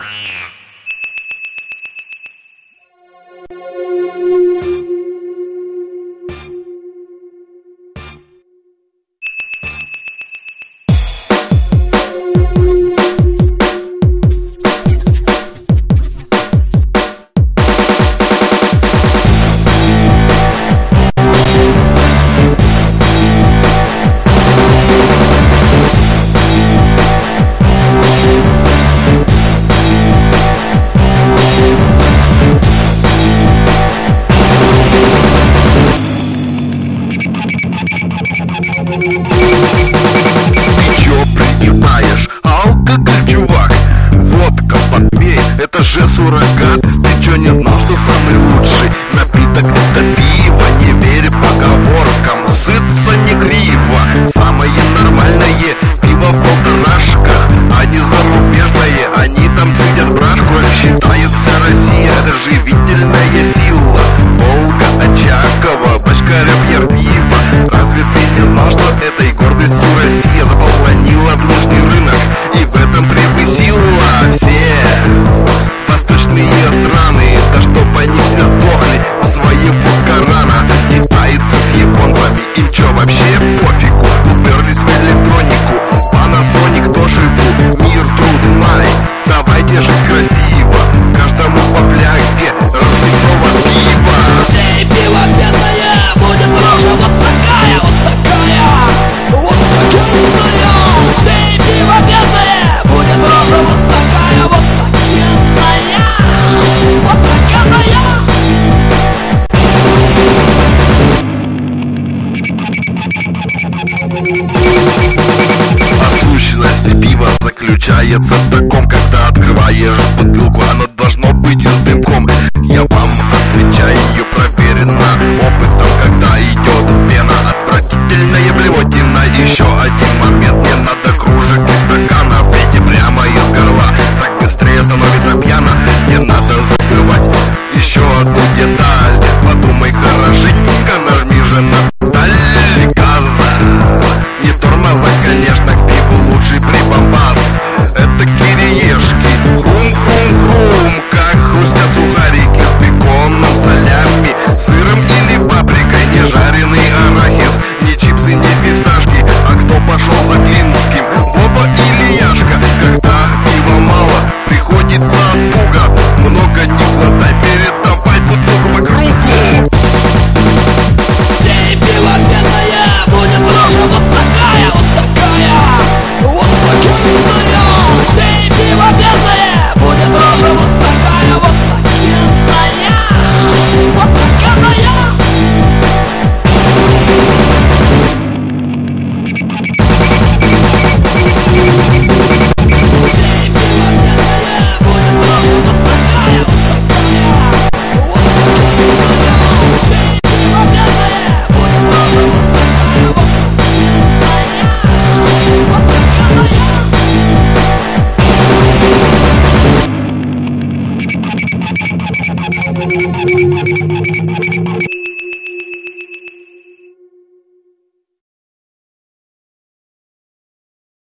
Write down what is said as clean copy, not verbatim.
Ты чё пригибаешь? Алкоголь, чувак. Водка, портвейн, это же суррогат. Ты чё не знал, что самый лучший напиток это пиво? Не верь поговоркам, сыться не криво. Самое нормальное пиво полторашка, а не зарубежное. Они там цедят брашку, считают вся Россия это живительная сила. Волга, Очакова, Бочкарев, Ярпиво. Разве ты не знал, что этой гордостью Россия заполонила внешний рынок и в этом превысила все восточные страны? Да чтоб они все сдохли в своего Корана. Китайцы с японцами, им чё вообще пофигу? Уперлись в электронику, Panasonic, Toshiba, мир, труд, май. Давайте жить красиво, каждому по фляге разбитого пива. Эй, пиво пенное, будет рожа вот такая, вот такая, вот такенная. Эй, пиво пенное, будет рожа вот такая, вот такенная, вот такенная. А сущность пива заключается в таком, когда открываешь бутылку, оно